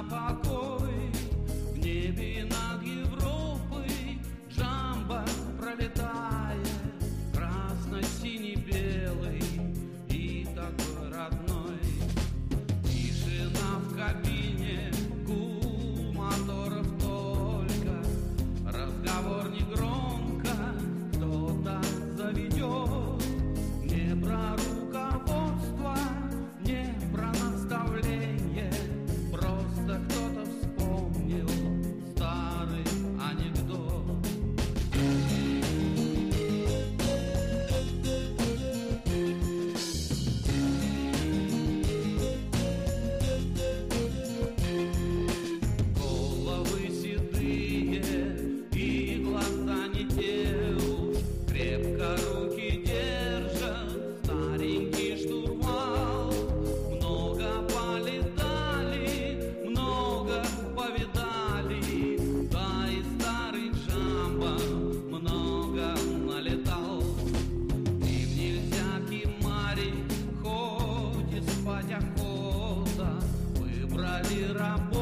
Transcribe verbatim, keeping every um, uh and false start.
покой. В небе над Европой Джамбо пролетает, красно-синий, белый и такой родной. Тишина в кабине, гул моторов только, разговор негромко кто-то заведет. Не про руководство, не про наставление, просто кто-то вспомнил старый анекдот. Головы седые и глаза не те уж, крепко руки держат старенький штурвал. Много полетали, много повидали, да и старый Джамбо много налетал. Им нельзя кимарить, хоть и спать охота, выбрали работу